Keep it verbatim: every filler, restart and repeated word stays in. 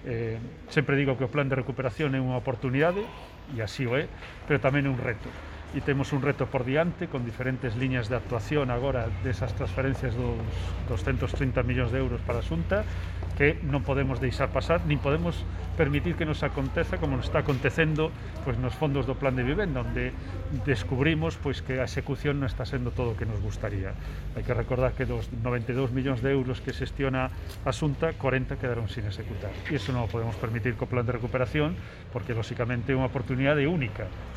Eh, sempre digo que o plan de recuperación é unha oportunidade, e así o é, pero tamén é un reto. E temos un reto por diante con diferentes liñas de actuación agora desas transferencias dos doscientos trinta millóns de euros para a Xunta que non podemos deixar pasar, nin podemos permitir que nos aconteza como nos está acontecendo pois, nos fondos do plan de vivenda, onde descubrimos pois, que a execución non está sendo todo o que nos gustaría. Hai que recordar que dos noventa e dous millóns de euros que xestiona a Xunta, corenta quedaron sin executar. E iso non o podemos permitir co plan de recuperación, porque, lóxicamente, é unha oportunidade única.